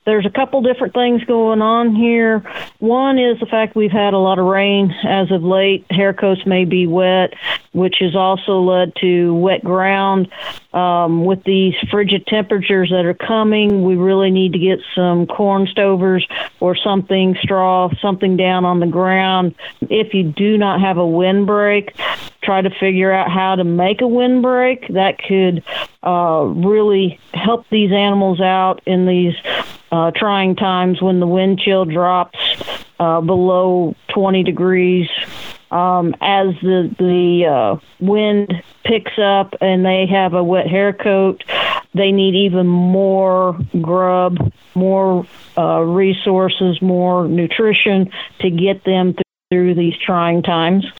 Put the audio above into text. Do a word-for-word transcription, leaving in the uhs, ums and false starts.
there's a couple different things going on here. One is the fact we've had a lot of rain as of late. Hair coats may be wet, which has also led to wet ground. Um, with these frigid temperatures that are coming, we really need to get some corn stovers or something, straw, something down on the ground. If you do not have a windbreak, try to figure out how to make a windbreak. That could uh, really help these animals out in these uh, trying times when the wind chill drops uh, below twenty degrees. Um, as the the uh, wind picks up and they have a wet hair coat, they need even more grub, more uh, resources, more nutrition to get them through these trying times.